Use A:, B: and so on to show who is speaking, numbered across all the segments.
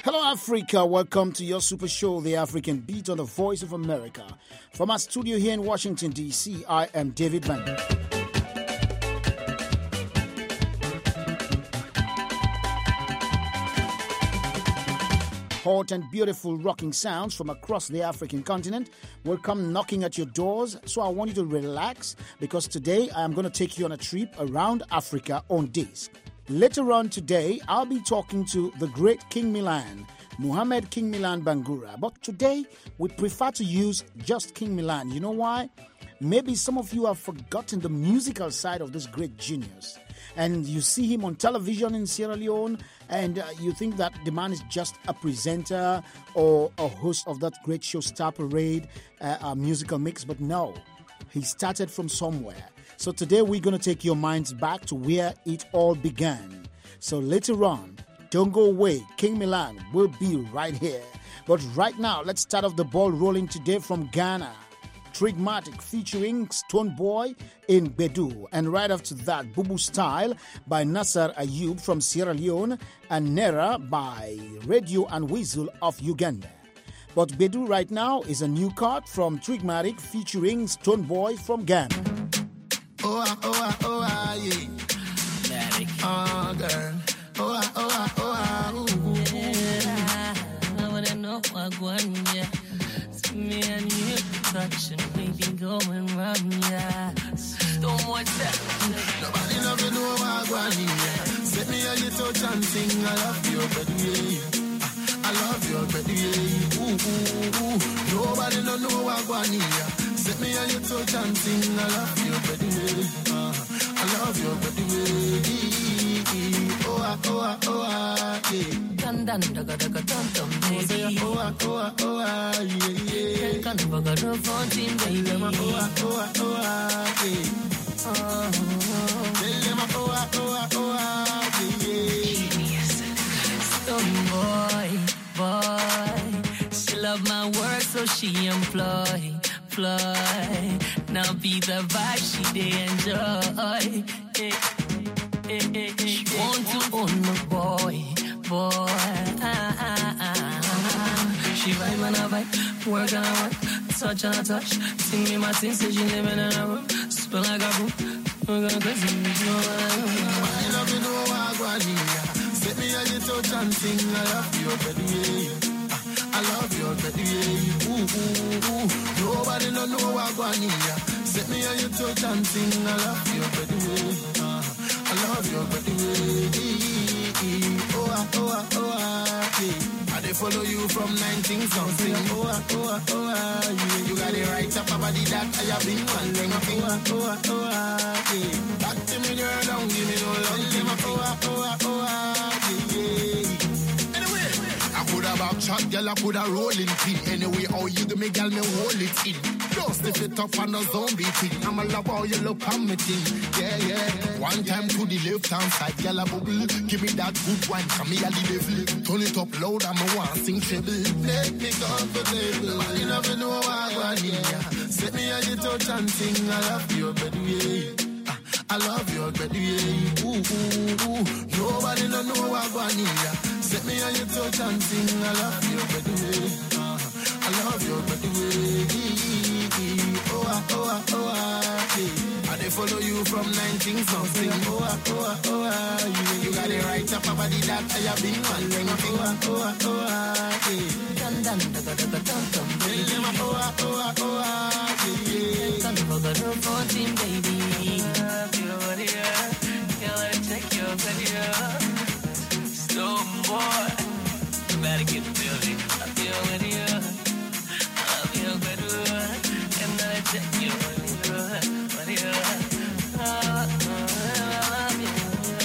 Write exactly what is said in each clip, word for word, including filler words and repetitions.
A: Hello, Africa. Welcome to your super show, The African Beat on the Voice of America. From our studio here in Washington, D C, I am David Van. Hot and beautiful rocking sounds from across the African continent will come knocking at your doors. So I want you to relax because today I am going to take you on a trip around Africa on disc. Later on today, I'll be talking to the great King Milan, Muhammad King Milan Bangura. But today, we prefer to use just King Milan. You know why? Maybe some of you have forgotten the musical side of this great genius. And you see him on television in Sierra Leone, and uh, you think that the man is just a presenter or a host of that great show, Star Parade, uh, a musical mix. But no, he started from somewhere. So today we're going to take your minds back to where it all began. So later on, don't go away. King Milan will be right here. But right now, let's start off the ball rolling today from Ghana. Trigmatic featuring Stone Boy in Bedu. And right after that, Bubu Style by Nasser Ayub from Sierra Leone and Nera by Radio and Weasel of Uganda. But Bedu right now is a new cut from Trigmatic featuring Stone Boy from Ghana.
B: Oh, ah, oh, ah, oh, ah, yeah. Matic. Oh, girl. Oh, ah, oh, ah, oh, ah, ooh, ooh, ooh.
C: Yeah, I wanna know what one, yeah. See me and you touching, we be going round, yeah. Don't want that.
B: Nobody love you, know what one, yeah. Set me on your touch and sing, I love you, baby, yeah. I love you, baby, yeah. Ooh, ooh, ooh. Nobody don't know what one, yeah. Set me on your touch and sing, I love you, baby, uh, I love you, baby. Oh, ah, oh, ah, oh, ah, yeah.
C: Dun dun da da da dun dun, baby.
B: Oh, ah, oh, ah, oh, ah, yeah, yeah.
C: Can never go to fourteen, baby.
B: Oh, ah, oh, ah, oh, ah, yeah.
C: Oh,
B: tell them, oh, ah, oh, ah, oh, ah, yeah, yeah.
C: Stone boy, boy. She love my work, so she employ. Now be the vibe she they enjoy. Hey, hey, hey, hey, she want to own the boy, boy. Ah, ah, ah, ah. She vibe and I vibe, work and I work, touch and I touch. Sing me my things, say she living in a room, spin like a boom. We're gonna go sing, you know what I do.
B: I love you, know what I want. Set me on your touch and sing, I love you, baby. I love your baby, ooh, ooh, ooh. Nobody don't know what I want. Set me on your touch and sing. I love your baby, uh, I love your baby. Oh, ah, oh, ah, oh, ah, yeah. I they follow you from nineteen something. Oh, ah, oh, ah, oh, ah, yeah. You got it right up about that I have been wondering. Oh, ah, oh, ah, oh, ah, yeah. Back to me, girl, don't give me no love. Oh, ah, oh, ah, oh, ah, yeah. I coulda back shot, girl, I coulda rolling pin. Anyway, how you do me, girl, me hold it in. Don't stiff it up on the zombie thing. I'm a love how you look on me thing. Yeah, yeah. One time to the left hand side, girl, a bubble. Give me that good wine, come here, the devil. Turn it up loud, I'm a one sing treble. Make me comfortable. You never know what I want, yeah. Set me on your touch and sing. I love you, baby. I love your baby. Ooh, ooh, ooh. Nobody don't know what I want, yeah. Set me on your touch and sing. I love your baby. Uh, I love your baby. Oh, ah, oh, ah, oh, ah, yeah. I they follow you from nineteen something. Oh, ah, oh, ah, oh, ah, yeah. You got it right up about that I have been wondering. Oh, ah, oh, ah, oh, ah, yeah.
C: dun dun da da da da dun dun, baby.
B: Oh, ah, oh, ah, oh, ah, yeah.
C: Can never go to fourteen, baby. Your body, girl, check your body. Stone boy, you better get the building. I feel with you, I feel better, and I check your body, body. I love you.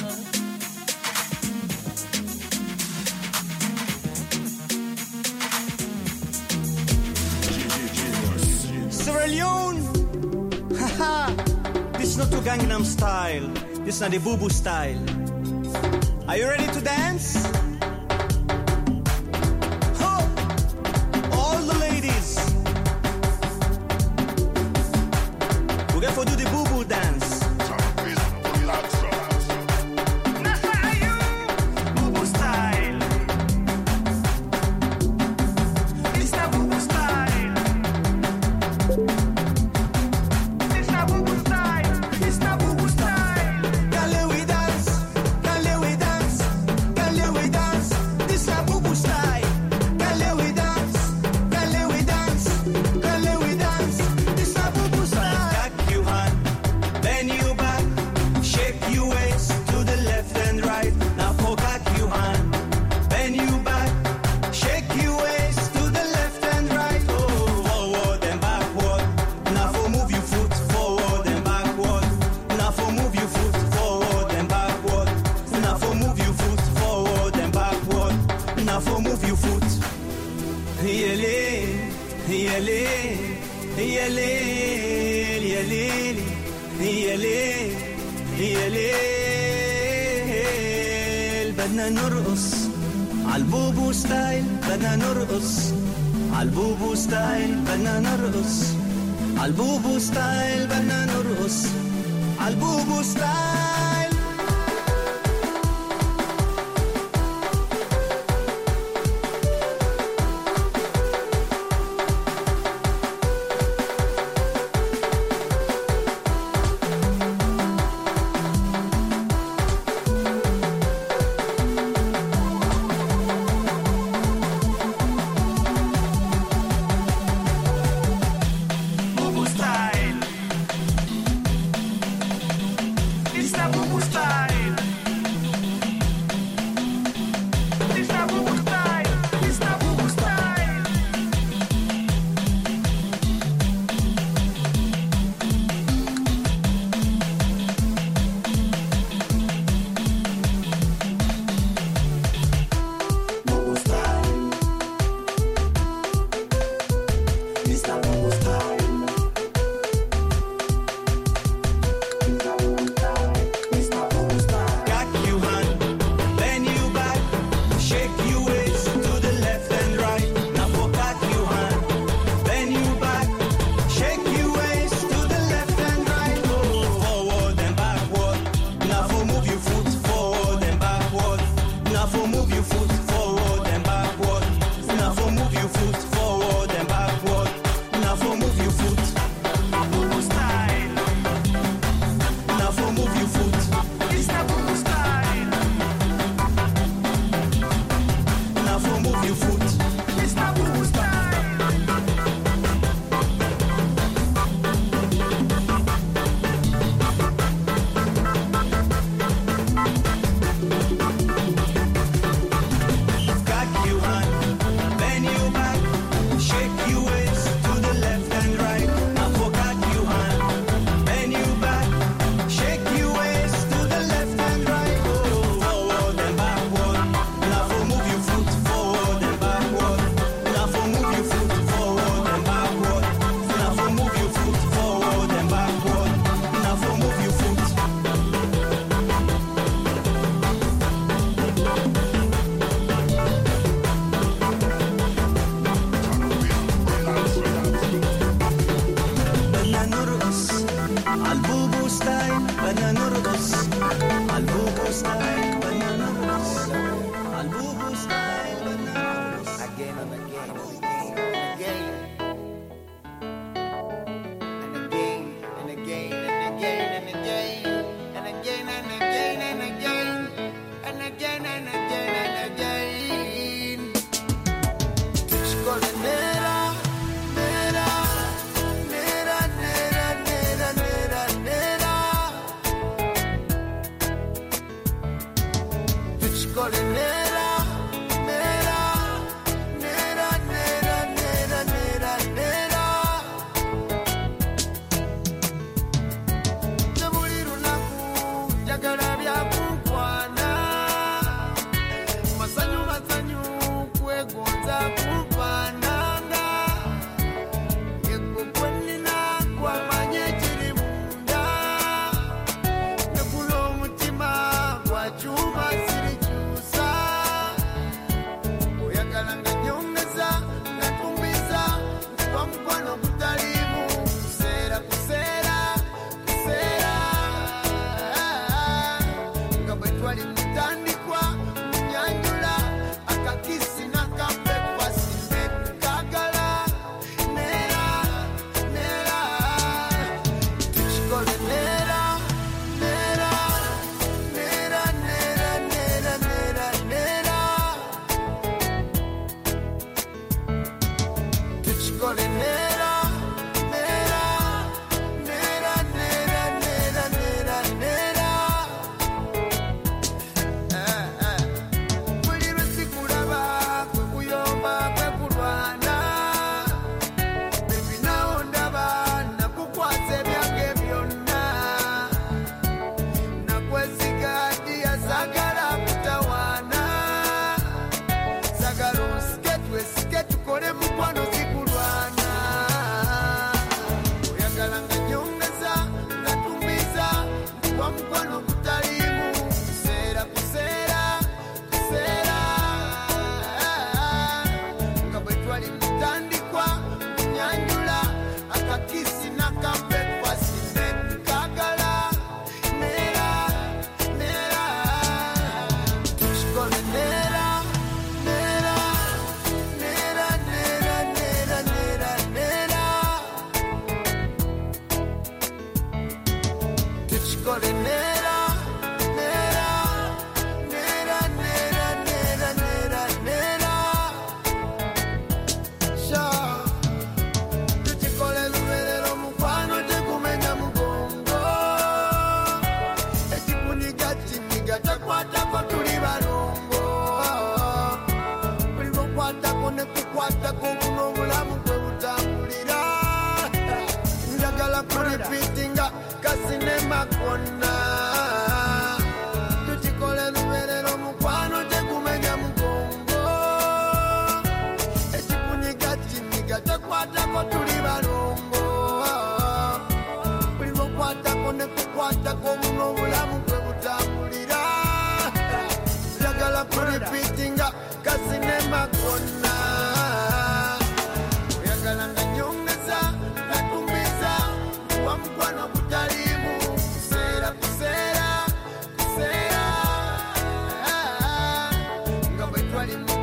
D: Sierra Leone, haha. This not to Gangnam Style. This not the Bubu style. Are you ready to dance? Ho! All the ladies. We're going to do the Bubu dance. Bubu style. Now for move your foot. Yele, yele, yele, yele, yele, yele. بدنا نرقص عالبوبو ستايل. بدنا نرقص عالبوبو ستايل. بدنا نرقص عالبوبو ستايل. بدنا نرقص عالبوبو ستايل.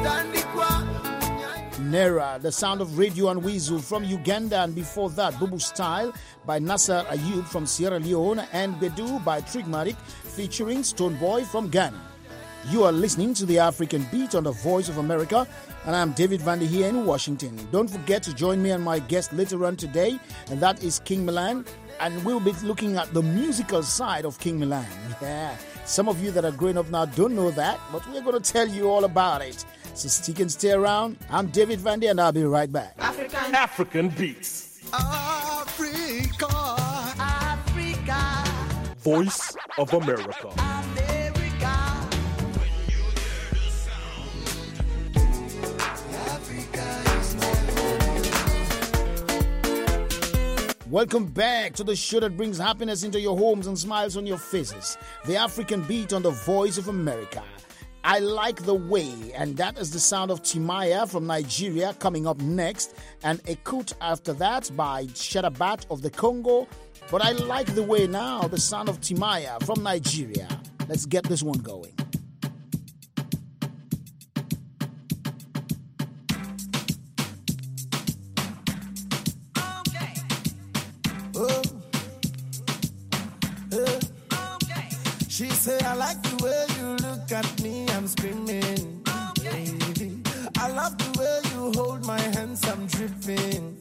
A: Nera, the sound of Radio and Weasel from Uganda, and before that, Bubu Style by Nasser Ayub from Sierra Leone, and Bedu by Trigmatic featuring Stone Boy from Ghana. You are listening to the African Beat on the Voice of America, and I'm David Vandy here in Washington. Don't forget to join me and my guest later on today, and that is King Milan, and we'll be looking at the musical side of King Milan. Yeah, some of you that are growing up now don't know that, but we're going to tell you all about it. So stick and stay around. I'm David Vandy, and I'll be right back.
E: African, African Beats.
B: Africa, Africa.
E: Voice of America.
B: America. When you hear the sound, Africa is my home.
A: Welcome back to the show that brings happiness into your homes and smiles on your faces. The African Beat on the Voice of America. I Like the Way, and that is the sound of Timaya from Nigeria coming up next, and Ekut after that by Shadabat of the Congo. But I Like the Way now, the sound of Timaya from Nigeria. Let's get this one going.
B: Okay. Oh. Uh. Okay. She said, I like the way you look at me, I'm screaming, baby. I love the way you hold my hands, I'm dripping,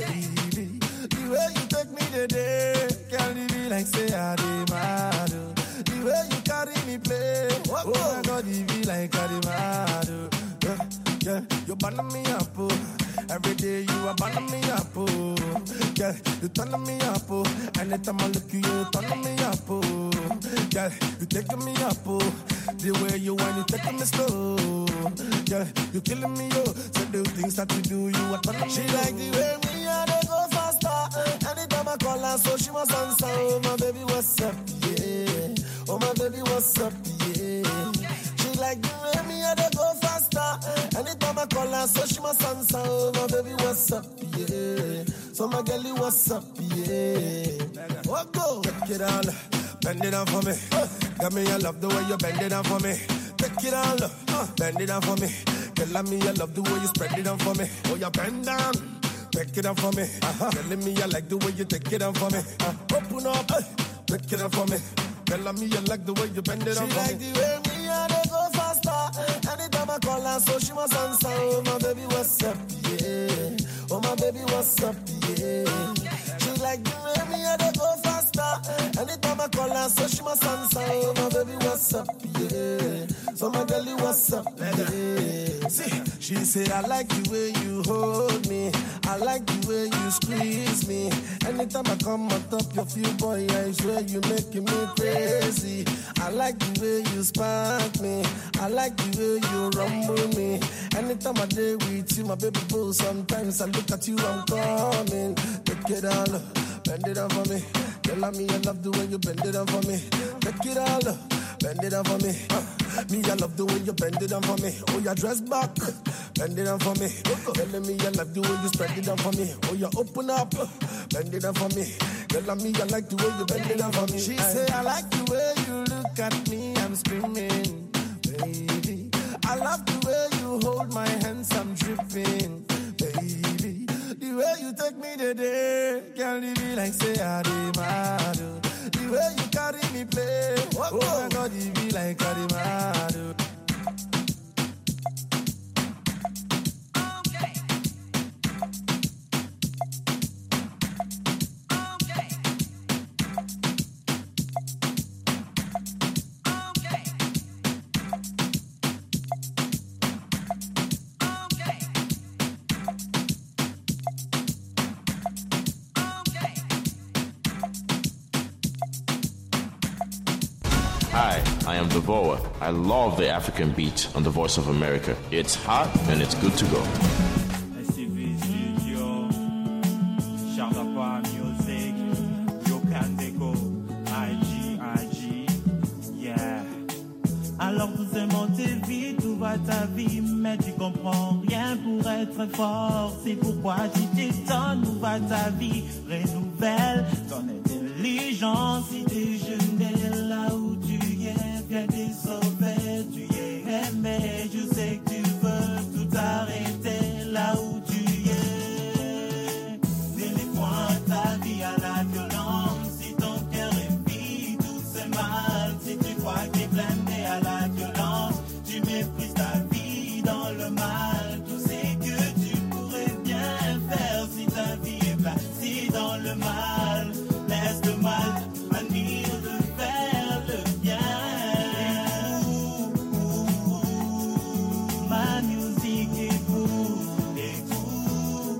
B: baby. The way you take me today, can't leave like say I did mad. The way you carry me play, oh my God, it be like I did mad. Yeah, yeah, you burn me up, oh. Every day you are burning me up, oh. Yeah, you turn me up, oh. Anytime I look at you, you turn me up, oh. Yeah, you taking me up, oh. The way you want, you taking me slow. Yeah, you killing me, oh. So the things that you do, you are turning me. She like the way me and they go faster. Anytime I call her, so she must answer. Oh my baby, what's up? Yeah. Oh my baby, what's up? Yeah. She like the way me and they go faster. Anytime I call her, so she must answer. Oh my baby, what's up? Yeah. So my girlie, what's up? Yeah. What go? Take it on. Bend it down for me. Got me, I love the way you bend it down for me. Take it on, bend it down for me. Girl, I me, I love the way you spread it down for me. Oh, you bend down, take it down for me. Uh-huh. Telling me I like the way you take it down for me. Uh, open up, take it down for me. Girl, I me, I like the way you bend it down for me. She like the way me and they go faster. Anytime I call her, so she must answer. Oh my baby, what's up? Yeah. Oh my baby, what's up? Yeah. She like the way me and they go faster. Anytime I call her, so she must answer. Oh my baby, what's up? Yeah. So my girlie, what's up? Yeah. See, she said I like the way you hold me. I like the way you squeeze me. Anytime I come on top of you, boy, I swear you making me crazy. I like the way you spank me. I like the way you rumble me. Anytime I day with you, my baby boo, sometimes I look at you, I'm coming. Take it all, bend it down for me. Tell me I love the way you bend it down for me. Take it all, bend it down for me. Uh, me, I love the way you bend it down for me. Oh, your dress back, bend it down for me. Telling me I love the way you spread it down for me. Oh, you open up, bend it down for me. Tell me I like the way you bend it down for me. She say I like the way you look at me, I'm screaming, baby. I love the way you hold my hands, I'm dripping, baby. The way you take me today, can't leave me like say I did mad. The way you carry me play, oh my God, it be like I did mad.
F: Hi, I am Devoa. I love the African Beat on the Voice of America. It's hot and it's good to go.
G: S C V Studio, Sharapa Music, Yokandeko, I G, I G, yeah. Alors tout est monté vite, tout va ta vie, mais tu comprends rien pour être fort. C'est pourquoi tu t'étonnes, où va ta vie, renouvelle ton intelligence. Si t'es jeune, dès là où tu es, viens te sauver, tu es aimé, je sais que tu veux mal. Tout ce que tu pourrais bien faire si ta vie est placée dans le mal. Laisse le mal venir de faire le bien. Ma musique est cool, est cool.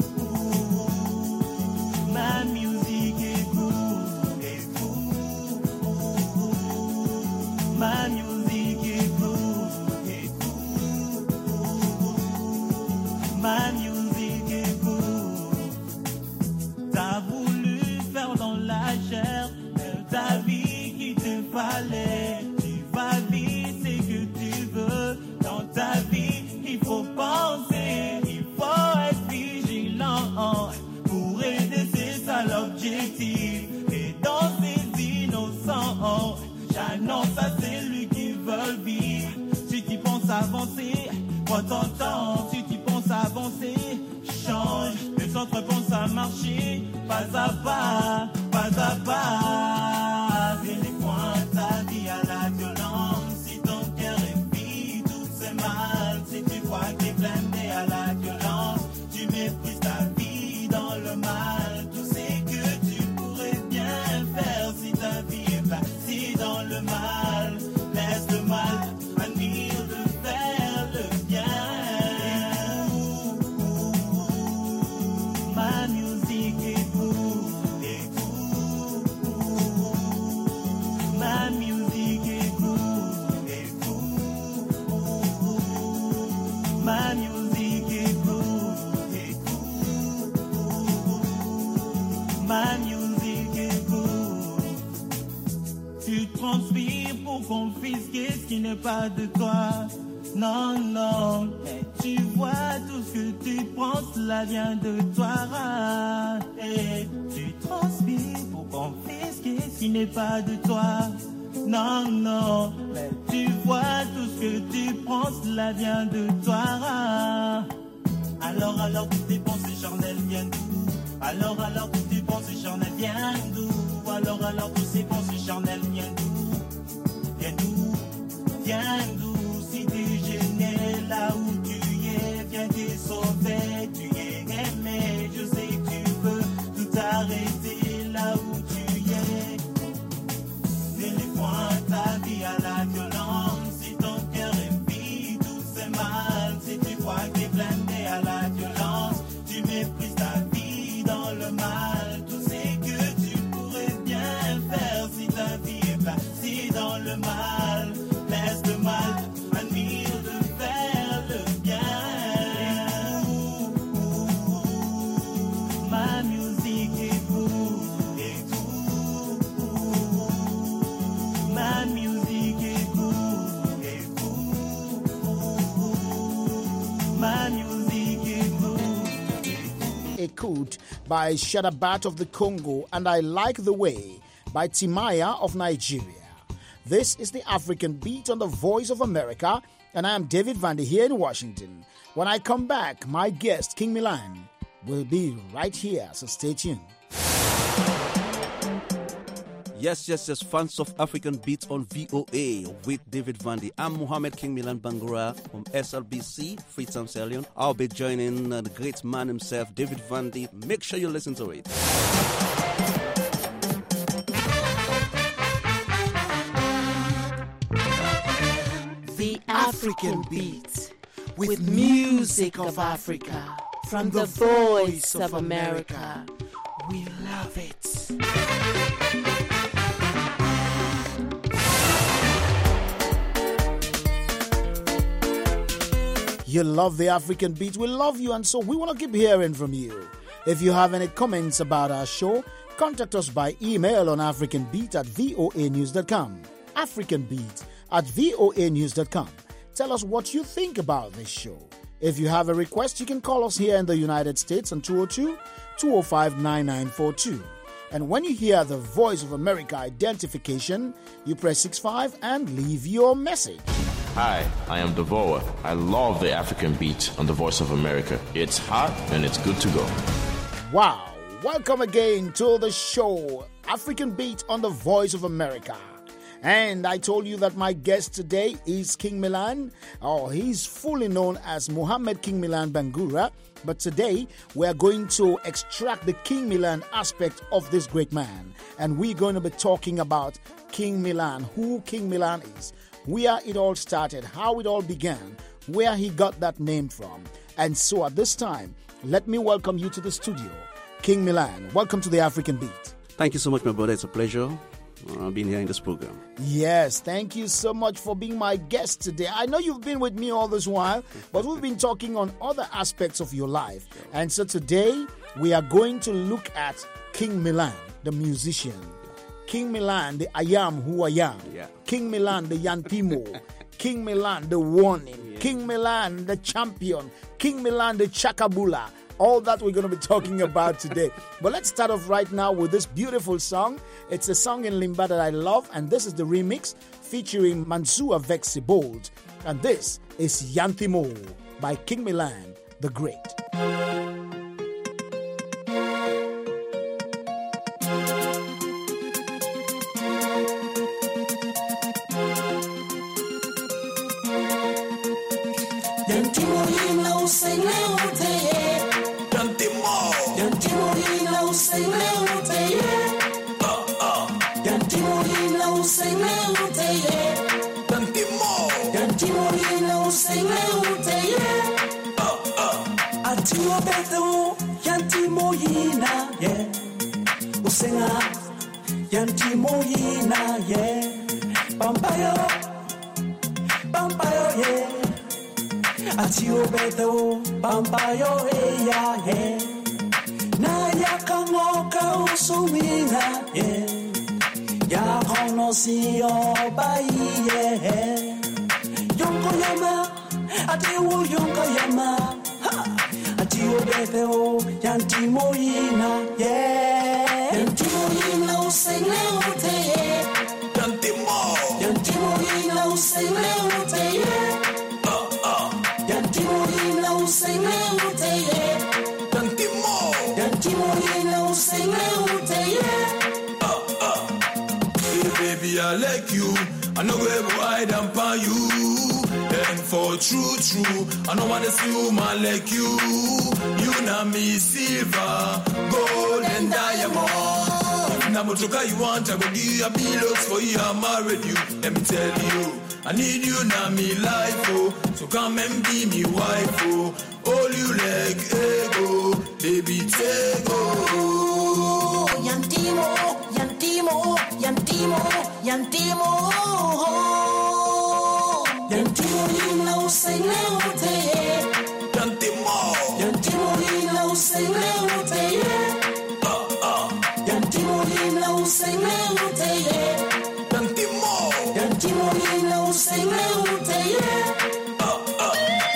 G: Ma musique est cool, est cool. Ma musique est cool, est cool. Ma musique est cool. T'as voulu faire dans la chair ta vie qui te fallait. Tu vas vite, c'est que tu veux. Dans ta vie, il faut penser, il faut être vigilant. Pour aider, c'est ça l'objectif. Et dans ces innocents, j'annonce à celui qui veut vivre. Si tu penses avancer, prends ton temps. Si tu penses avancer, change. Les autres pensent à marcher, pas à pas, pas à pas. Fais les points, ta vie à la violence. Si ton cœur est vide, tout c'est mal. Si tu crois que t'es blindé à la violence, tu méprises ta vie dans le mal. Tout ce que tu pourrais bien faire si ta vie est placée dans le mal. Laisse le mal venir de faire le bien. Ma musique est cool, est cool. Ma musique est cool, est cool. Ma musique est cool, est cool. Ma musique est cool. Tu transpires pour confisquer ce qui n'est pas de toi. Non, non, mais tu vois tout ce que tu penses, cela vient de toi. Et tu transpires pour confisquer ce qui n'est pas de toi. Non, non, mais tu vois tout ce que tu penses, cela vient de toi. Alors, alors, toutes tes pensées charnelles viennent d'où? Alors, alors, toutes tes pensées charnelles viennent d'où? Alors, alors, toutes ces pensées charnelles viennent d'où? Viens d'où? Viens d'où? Si t'es gêné là où tu es, viens t'es sauvé, tu es aimé. Je sais que tu veux tout arrêter là où tu es. Fais les points, ta vie à la violence. Si ton cœur est vide, tout c'est mal. Si tu crois que t'es blindé à la violence, tu méprises ta vie dans le mal. Tout ce que tu pourrais bien faire si ta vie est placée dans le mal. Laisse le mal venir de faire le bien. Ma musique est cool, est cool. Ma musique est cool, est cool. Ma musique est cool.
A: Ekut by Shadabat of the Congo and I Like the Way by Timaya of Nigeria. This is the African Beat on the Voice of America, and I am David Vandy here in Washington. When I come back, my guest, King Milan, will be right here, so stay tuned.
H: Yes, yes, yes, fans of African Beats on V O A with David Vandy. I'm Mohammed King Milan Bangura from S L B C, Freetown Stallion. I'll be joining uh, the great man himself, David Vandy. Make sure you listen to it.
I: The African Beat, with music of Africa, from the Voice of America. We love it.
A: You love the African Beat, we love you, and so we want to keep hearing from you. If you have any comments about our show, contact us by email on africanbeat at voa news dot com. African Beat at voa news dot com. Tell us what you think about this show. If you have a request, you can call us here in the United States on two oh two, two oh five, nine nine four two. And when you hear the Voice of America identification, you press six five and leave your message.
F: Hi, I am Devoa. I love the African Beat on the Voice of America. It's hot and it's good to go.
A: Wow. Welcome again to the show, African Beat on the Voice of America. And I told you that my guest today is King Milan. Oh, he's fully known as Mohammed King Milan Bangura. But today, we're going to extract the King Milan aspect of this great man. And we're going to be talking about King Milan, who King Milan is, where it all started, how it all began, where he got that name from. And so at this time, let me welcome you to the studio. King Milan, welcome to the African Beat.
H: Thank you so much, my brother. It's a pleasure uh, being here in this program.
A: Yes, thank you so much for being my guest today. I know you've been with me all this while, but we've been talking on other aspects of your life. And so today, we are going to look at King Milan, the musician. King Milan, the I am who I am.
H: Yeah.
A: King Milan, the Yantimo. King Milan, the warning. Yeah. King Milan, the champion. King Milan, the Chakabula. All that we're going to be talking about today. But let's start off right now with this beautiful song. It's a song in Limba that I love, and this is the remix featuring Mansour Vexi Bold. And this is Yantimo by King Milan, the Great.
J: Yantimoyina, yeah, Pampayo, Pampayo, yeah, Atio Beto, Pampayo, yeah, yeah, Naya Kamoka Usumina, yeah, Yahonosio Bai, yeah, Yonkoyama, Atio Yonkoyama, Atio Beto, Yantimoyina, yeah. Yantimo, sing leute, Yantimo, Yantimo, sing leute, oh oh, Yantimo, sing leute, Yantimo, Yantimo, sing leute, oh oh. Hey baby, I like you, I know where wide and by you. And for true, true, I don't wanna see you man like you. You know me silver, gold and diamond. Namotoka you want, I go give you a bills for you, I married you. Let me tell you, I need you now me life, oh. So come and be me wife, oh. All you like ego, baby take oh. Yantimo, Yantimo, Yantimo, Yantimo. Yantimo, no say leute, Yantimo, Yantimo, no say leute, oh oh, Yantimo, no say leute, Yantimo, Yantimo, no say leute, oh oh.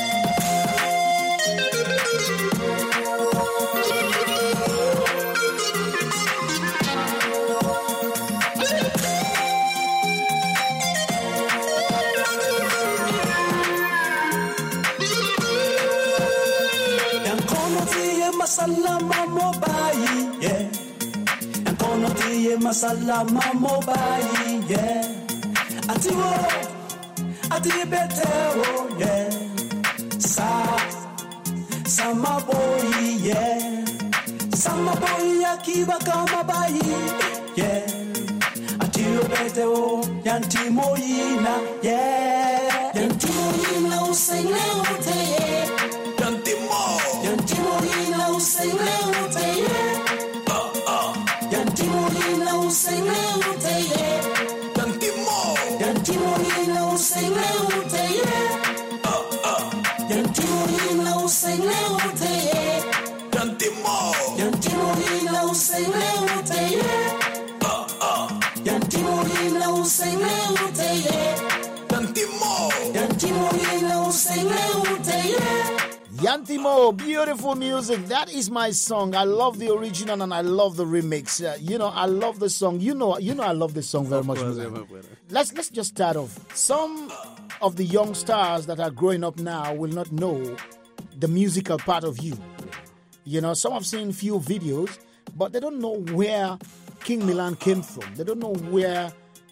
J: Masalama mobile, yeah. And kono tiye masalama mobile, yeah. Atiwo, ati betero, yeah. Sa, sama boy, yeah. Sama boy akiba kama bai, yeah. Atiwo betero, yantimo yina, yeah. Yantimo yina useng leute, yeah. Yantimo, Yantimo, sing leute, yeah. Oh oh, Yantimo, sing leute, yeah. Yantimo, Yantimo, sing leute, yeah. Oh oh, Yantimo, sing leute, yeah. Yantimo, Yantimo, sing leute, yeah. Oh oh, Yantimo, sing leute, yeah. Yantimo, Yantimo, sing leute, yeah.
A: Yantimo, beautiful music. That is my song. I love the original and I love the remix. Uh, you know, I love the song. You know, you know, I love this song very much. Let's let's just start off. Some of the young stars that are growing up now will not know the musical part of you. You know, some have seen few videos, but they don't know where King Milan came from. They don't know where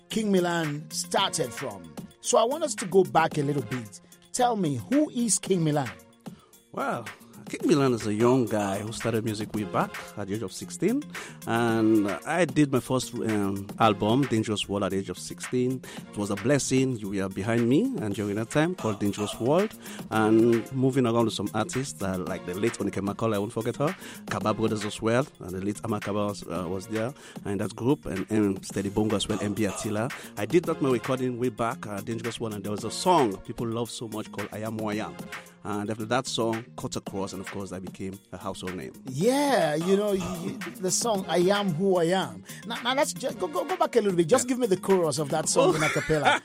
A: King Milan started from. So I want us to go back a little bit. Tell me, who is King Milan?
H: Well, King Milan is a young guy who started music way back at the age of sixteen. And I did my first um, album, Dangerous World, at the age of sixteen. It was a blessing. You were behind me and during that time called Dangerous World. And moving around with some artists uh, like the late Onike Macaulay, I won't forget her, Kaba Brothers as well. And the late Amakaba was, uh, was there in that group. And, and Steady Bongo as well, M B Attila. I did that my recording way back, uh, Dangerous World. And there was a song people love so much called I Am Who I Am. And after that song, cut across, and of course, that became a household name.
A: Yeah, you know, you, the song "I Am Who I Am." Now, now let's just go, go go back a little bit. Just yeah. give me the chorus of that song oh. in a cappella.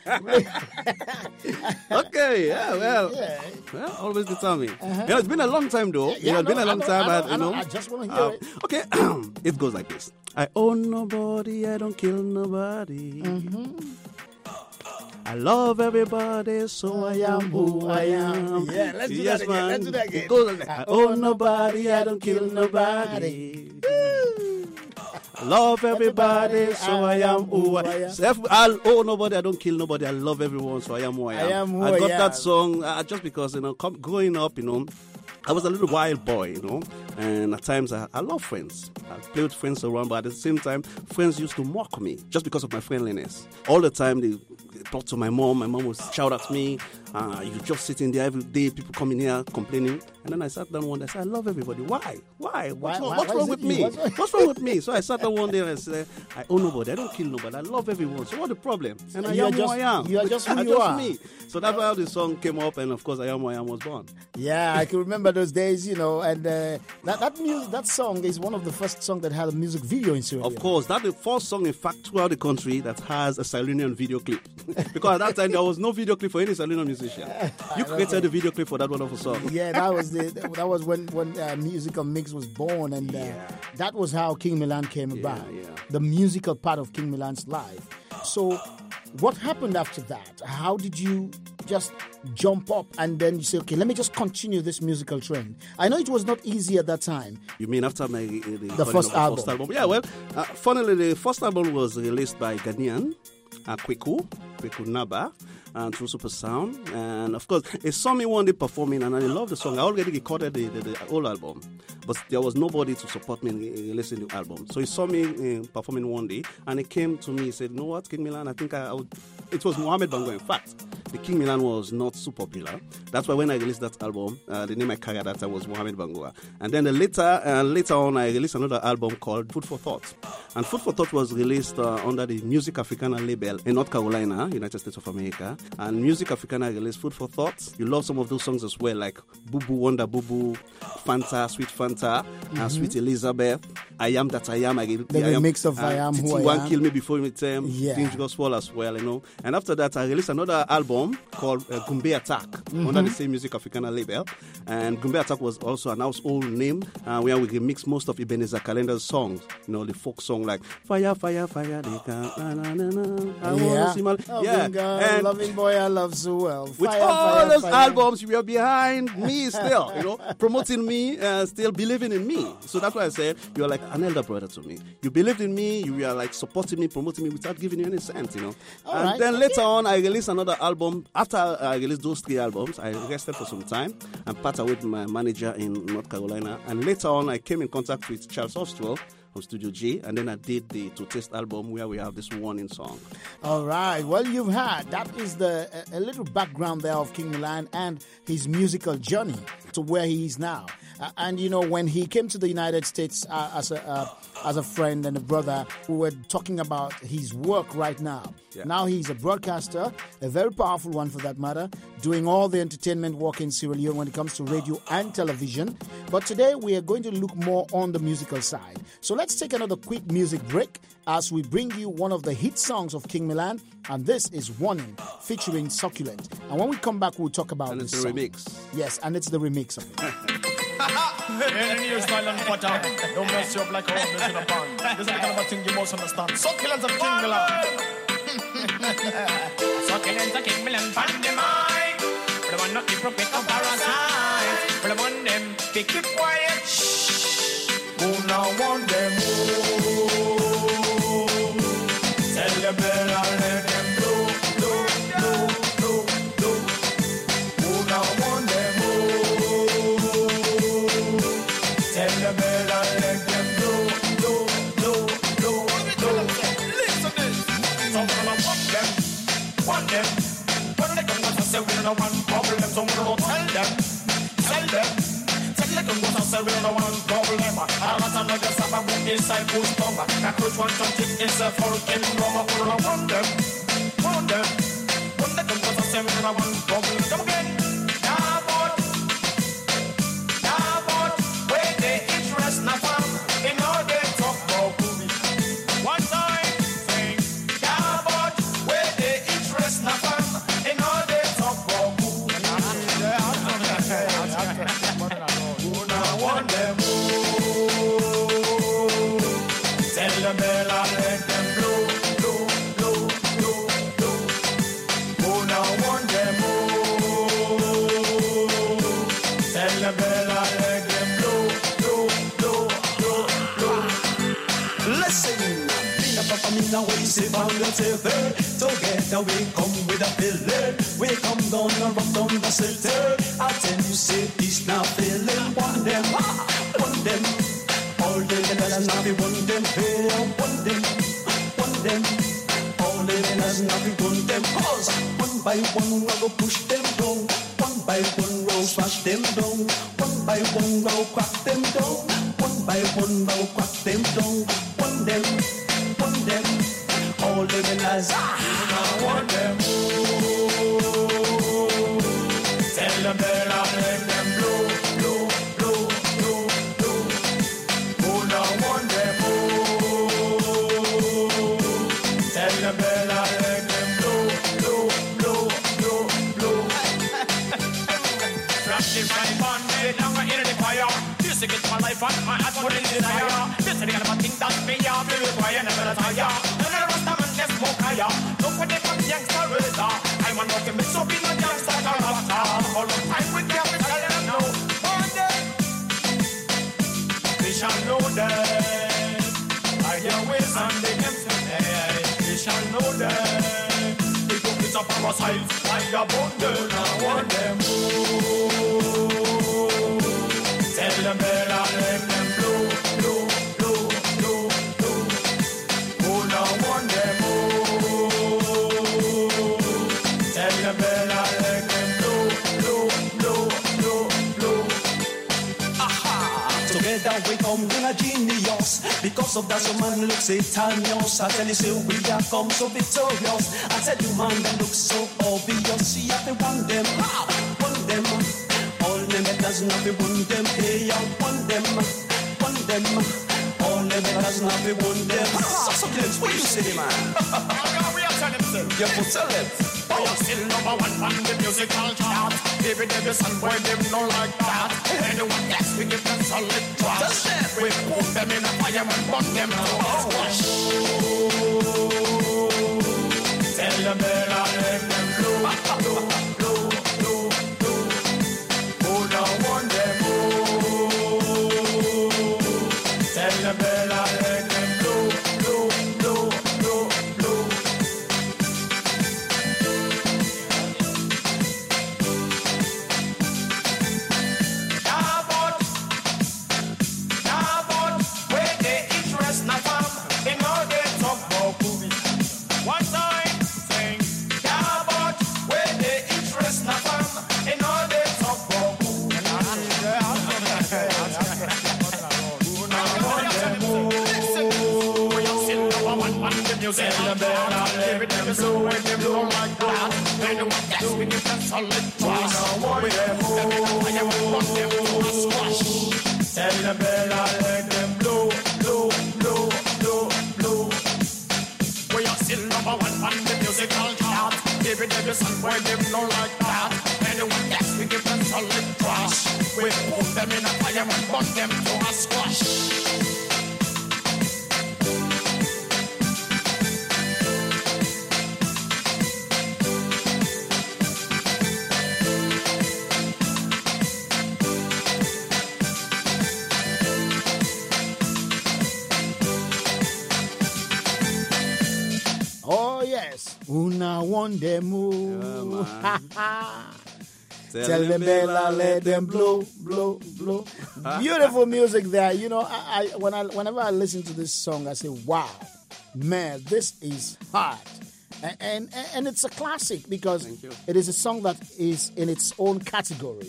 H: Okay, yeah, well, yeah. well, always determined. Uh-huh. Yeah, it's been a long time though. Yeah, yeah, you know, it's no, been a long I time. I, know, I, you know,
A: I just want to hear
H: uh,
A: it.
H: Okay, it goes like this: I own nobody, I don't kill nobody.
A: Mm-hmm.
H: I love everybody, so I am who I am.
A: Yeah, let's do yes, that again. Man. Let's do that again.
H: It goes like, I own nobody, I don't kill nobody. I love everybody, so I am who I am. I own nobody, I don't kill nobody. I love everyone, so I am who I am.
A: I am who
H: I got
A: I
H: that song uh, just because, you know, come, growing up, you know, I was a little wild boy, you know, and at times I, I love friends. I play with friends around, but at the same time, friends used to mock me just because of my friendliness. All the time, they talk to my mom. My mom would shout at me. Uh, you just sitting there every day, people coming here complaining. And then I sat down one day and said, I love everybody. Why? Why? What's, why, wrong, why, what's why wrong with me? What's, what's wrong with me? So I sat down one day and I said, I own nobody. I don't kill nobody. I love everyone. So what's the problem? And I am who I am.
A: You are just who you
H: just
A: are.
H: Me. So that's how the song came up. And of course, I Am Who I Am was born.
A: Yeah, I can remember those days, you know. And uh, that that, music, that song is one of the first songs that had a music video in Sierra Leone.
H: Of course. That's the first song, in fact, throughout the country that has a Sierra Leonean video clip. Because at that time, there was no video clip for any Sierra Leonean musician. You created the video clip for that wonderful song.
A: Yeah, that was the that was when when uh, Musical Mix was born, and uh, yeah. that was how King Milan came
H: yeah,
A: about.
H: Yeah.
A: The musical part of King Milan's life. So, what happened after that? How did you just jump up and then you say, okay, let me just continue this musical trend? I know it was not easy at that time.
H: You mean after my uh, the,
A: the first album?
H: first album? Yeah, well, uh, funnily, the first album was released by Ghanaian, uh, Kweku, Kweku Naba, and through Super Sound. And of course, they saw me one day performing, and I loved the song. I already recorded the, the, the old album, but there was nobody to support me in releasing the album. So he saw me uh, performing one day, and he came to me. He said, "You know what, King Milan? I think I, I would." It was Mohamed Bango. In fact, the King Milan was not so popular. That's why when I released that album, uh, the name I carried at that time was Mohamed Bango. And then the later, uh, later on, I released another album called Food for Thought. And Food for Thought was released uh, under the Music Africana label in North Carolina, United States of America. And Music Africana released Food for Thought. You love some of those songs as well, like Boo Boo, Wonder Boo Boo, Fanta, Sweet Fanta, mm-hmm. and Sweet Elizabeth, I Am That I Am. I,
A: the I remix am, of uh, I Am Who I Am.
H: One Kill Me Before You Meet Them,
A: yeah.
H: Dangerous World as well, you know. And after that, I released another album called uh, Gumbe Attack mm-hmm. under the same Music Africana label. And Gumbe Attack was also an household name uh, where we remix most of Ebenezer Calendar's songs, you know, the folk song like Fire, Fire, Fire, they can, na, na, na, na, I
A: yeah.
H: wanna see my...
A: Yeah, God, and loving boy I love so well.
H: With
A: fire,
H: all
A: fire,
H: those
A: fire.
H: albums, you are behind me still, you know, promoting me, uh, still believing in me. So that's why I said you are like an elder brother to me. You believed in me, you are like supporting me, promoting me without giving you any cent, you know.
A: All
H: and
A: right.
H: then later on, I released another album. After I released those three albums, I rested for some time and parted with my manager in North Carolina. And later on, I came in contact with Charles Ostrell from Studio G, and then I did the To Taste album where we have this warning song.
A: All right. Well, you've heard that is the a, a little background there of King Milan and his musical journey to where he is now. Uh, and you know, when he came to the United States uh, as a uh, as a friend and a brother, we were talking about his work right now. Yeah. Now he's a broadcaster, a very powerful one for that matter, doing all the entertainment work in Sierra Leone when it comes to radio and television. But today we are going to look more on the musical side. So let's take another quick music break as we bring you one of the hit songs of King Milan, and this is Warning featuring Succulent. And when we come back, we'll talk about
H: and
A: this
H: it's the
A: song.
H: remix.
A: Yes, and it's the remix of it.
B: Yeah, the new style and pattern. Don't mess you up like a homeless in a pond. This is the kind of a thing you must understand. Succulents of King Milan.
K: Succulents of King Milan, pan the mic. But the one not hypocrite or parasite. But the one them, they keep quiet.
B: Who now want them? Tell them better.
K: say we're the one problem. A lot of niggas have a book inside who's number. That coach one something is a fucking number. We're the one them, one them. One them because I say we're the one problem. Come again. Yeah, but, yeah, but, where the interest not from, in all they talk about movie. One time, sing. Yeah, but, where the interest not from, in all they talk about movie. Who now want them move? Tell them bell and let them blow, blow, blow, blow, blow. Who now want them move? Tell them bell and let them blow, blow, blow, blow, blow.
J: Listen, me na papa me na we say from the T V. Together we come with a feeling. We come down and rock down the city. I tell you, say this now feeling. One them, ha, one them. All the letters now be one them. Hey, one them, one them. All the letters now be one them. Cause one by one we go push them down. One by one roll smash them down. One by one roll crack them down. One by one roll crack them down. One them, one them. All the letters ah,
K: want them move. Tell them bell and let them blow, blow, blow, blow, blow. Who now want them move? Tell them bell and let them blow, blow, blow, blow, blow. Drop the right on me, now we're in the fire. Music is my life and my heart for the desire. This is the kind of thing that me up, me require never tire. Look what they come youngster with I'm a rock and mix up in a youngster character. All the time with them, we tell them no. One day, they shall know that I hear ways and they can say, they shall know that they go pick up parasites like a bundle. Now want them move. Tell them better, let them blow, blow, blow, blow, blow. Who now want them move? Tell them better, let them blow, blow, blow, blow, blow.
J: aha. Together we come in a genius. Because of that, some man looks Italians. I tell you, say we are come so victorious. I tell you, man, that looks so obvious. See, I have want them, ha, want them. All them that does not be want them. Hey, I want them, want them. All them that does not be want them. So, so, what you say, man?
K: We are telling them.
J: You put tell them.
K: Oh, still number one on the musical chart. Baby, Davis and boy, them no like that. Anyone else, we give them solid trust. We put them in a fire and burn them to a squash. Tell them better, let them blow, blow, blow, blow, blow. Who don't want them move? Tell them better, let them blow, blow, blow, blow, blow. One time, sing. Yeah, but where the interest not from, in all they talk about. Who now want them move? We are still number one on the music. Tell them better, give it them slow and them blow like that. They don't want gas, we give them solid trust. Who now want them move? I want them to a squash. Tell them better, let them blow, blow, blow, blow, blow. We are still number one on the musical chart. Give it every son, boy, them no like that. Anyone else, we give them solid trash. We put them in a fire and burn them to a squash.
A: Oh, yes. Una one them move.
H: Tell,
A: Tell them Bella, let them blow, blow, blow. Beautiful music there. You know, I, I when I whenever I listen to this song, I say, wow, man, this is hard. And and, and it's a classic because it is a song that is in its own category.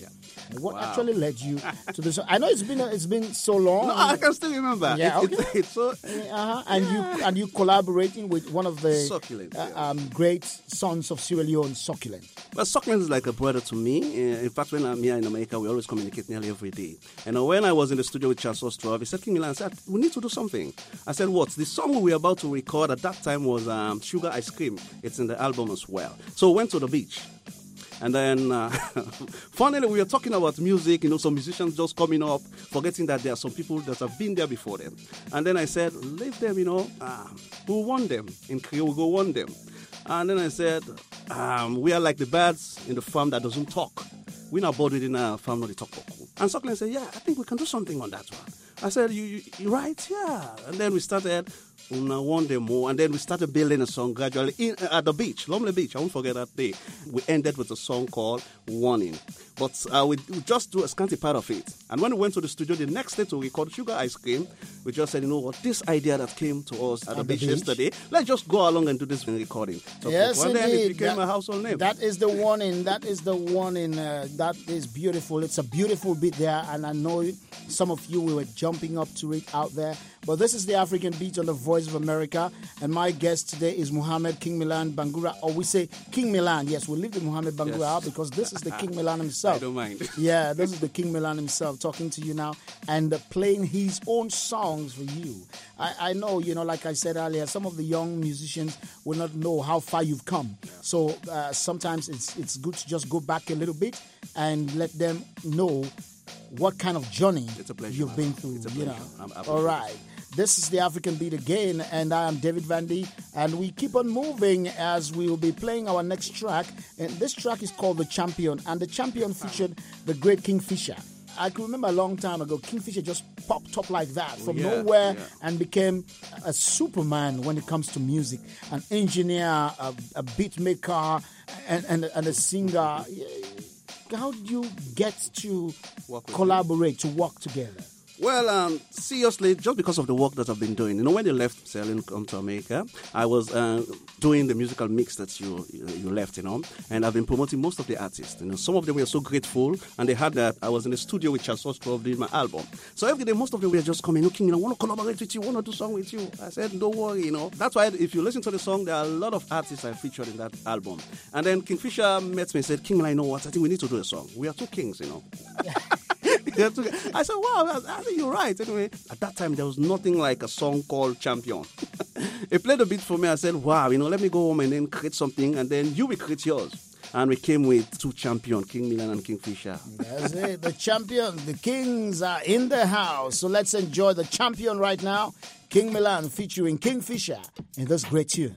A: What
H: Wow.
A: actually led you to this? I know it's been it's been so long.
H: No, I can still remember.
A: Yeah,
H: It-
A: okay.
H: it- it's so
A: Uh-huh. And you and you collaborating with one of the
H: Succulent,
A: uh,
H: yeah.
A: um, great sons of Sierra Leone, Succulent.
H: Well, Succulent is like a brother to me. Uh, in fact, when I'm here in America, we always communicate nearly every day. And uh, when I was in the studio with Charles Ostrov, he said, King Milan, said, we need to do something. I said, what? The song we were about to record at that time was um, Sugar Ice Cream. It's in the album as well. So we went to the beach. And then, uh, finally, we were talking about music, you know, some musicians just coming up, forgetting that there are some people that have been there before them. And then I said, leave them, you know, uh, we'll want them. In Creole, we'll go want them. And then I said, um, we are like the birds in the farm that doesn't talk. We're not bored within a farm, not the talk. And Succulent said, yeah, I think we can do something on that one. I said, you, you, you right? Yeah. And then we started, Una one day more, and then we started building a song gradually in, at the beach, Lumley Beach. I won't forget that day. We ended with a song called Warning. But uh, we, we just do a scanty part of it. And when we went to the studio the next day to record Sugar Ice Cream, we just said, you know what, this idea that came to us at,
A: At
H: the,
A: the
H: beach,
A: beach.
H: yesterday, let's just go along and do this recording. So
A: Yes,
H: and then it
A: indeed.
H: became
A: That-
H: a household name.
A: That is the warning. That is the warning. Uh, that is beautiful. It's a beautiful beat there, and I know some of you were jumping up to it out there. But this is the African Beat on the Voice of America, and my guest today is Muhammad King Milan Bangura, or we say King Milan. Yes, we leave the Muhammad Bangura
H: Yes.
A: out because this is the King Milan himself.
H: I don't mind.
A: Yeah, this is the King Milan himself talking to you now and uh, playing his own songs for you. I, I know, you know, like I said earlier, some of the young musicians will not know how far you've come. So uh, sometimes it's it's good to just go back a little bit and let them know what kind of journey
H: It's a pleasure,
A: you've
H: man.
A: been through.
H: It's a
A: you know.
H: pleasure. I'm- I'm
A: All right. This is the African Beat again, and I am David Vandy, and we keep on moving as we will be playing our next track. And this track is called The Champion, and The Champion featured the great Kingfisher. I can remember a long time ago, Kingfisher just popped up like that from
H: Yeah,
A: nowhere
H: yeah.
A: and became a superman when it comes to music. An engineer, a, a beat maker, and, and, and a singer. How do you get to
H: Work with
A: collaborate, to work together?
H: Well, um, seriously, just because of the work that I've been doing. You know, when they left Selling come to America, I was uh, doing the musical mix that you you left, you know, and I've been promoting most of the artists. You know, some of them were so grateful, and they had that. I was in the studio with Charles Ostrov doing my album. So every day, most of them were just coming, looking, you know, I want to collaborate with you, want to do song with you. I said, don't worry, you know. That's why if you listen to the song, there are a lot of artists I featured in that album. And then Kingfisher met me and said, King, I know what, I think we need to do a song. We are two kings, you know. I said, wow, I think you're right. Anyway, at that time, there was nothing like a song called Champion. He played a bit for me. I said, wow, you know, let me go home and then create something, and then you will create yours. And we came with two champions, King Milan and Kingfisher.
A: That's it. The champion, the kings are in the house. So let's enjoy the champion right now. King Milan featuring Kingfisher in this great tune.